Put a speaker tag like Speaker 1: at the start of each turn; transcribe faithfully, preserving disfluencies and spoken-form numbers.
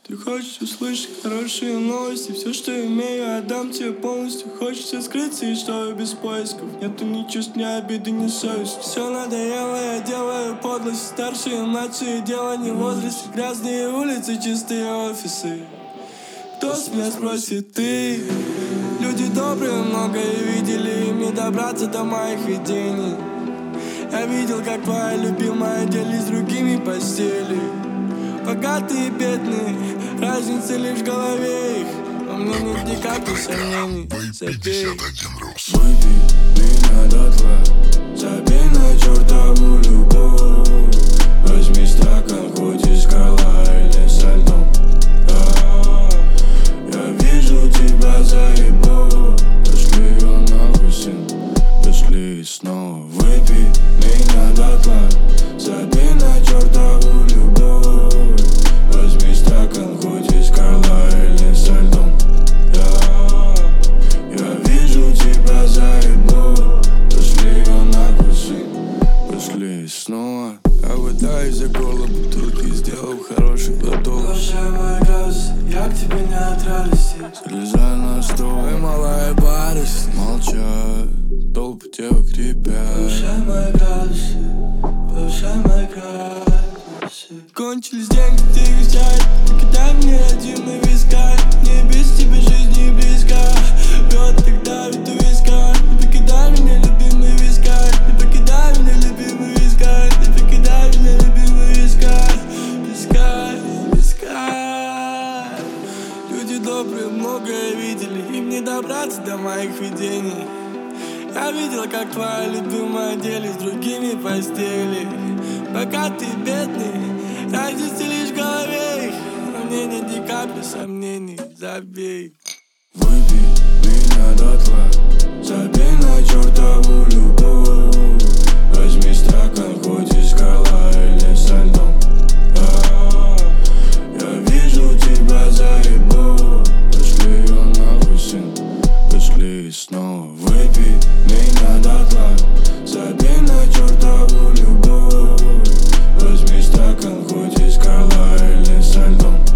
Speaker 1: Ты хочешь услышать хорошие новости. Все, что имею, отдам тебе полностью. Хочется скрыться и что без поисков. Нету ни чувств, ни обиды, ни совести. Все надоело, я делаю подлость. Старшие, младшие, дело не в возрасте. Грязные улицы, чистые офисы. Кто с меня спросит, ты? Люди добрые многое видели. Им не добраться до моих видений. Я видел, как твоя любимая делись с другими постели. Богатые и бедные, разница лишь в голове их. Во мне нет ни капли сомнений. Забей, выпей меня дотла. Забей на чертову любовь. Возьми стакан, хоть из скала или со льдом. Я вижу тебя заебу. Пошли ее нахуй, сын. Пошли снова. Выпей меня дотла. Забей на чертову любовь. Возьми стакан, хоть из скала или со льдом. Я, я вижу тебя заебу. Пошли ее нахуй, сын. Пошли снова. Я пытаюсь за горло бутылки, сделав хороший глоток. Повышай мой газ, я к тебе не от радости. Залезай на стол, и малая барыш. Молчат, толпы девок ребят. Повышай мой газ, повышай мой газ. Кончились деньги, ты их взять. Покидай мне родимый вискарь. Мне без тебя жизнь не близка. Пьет тогда ведь у виска. Не покидай меня, любимый вискарь. Не покидай меня, любимый вискарь. Не покидай меня, любимый вискарь. Вискарь, вискарь. Люди добрые многое видели. Им не добраться до моих видений. Я видел, как твоя любимая делись с другими постели. Богатые, бедные, разница лишь в голове их. Но мне нет ни капли сомнений. Забей. Выпей меня дотла. Забей на чертову любовь. Возьми стакан, хоть из скала или со льдом. Я, я вижу тебя заебу. Пошли ее нахуй, сын. Пошли снова. Выпей меня дотла. Забей на чертову любовь. Возьми стакан, хоть из скала или со льдом.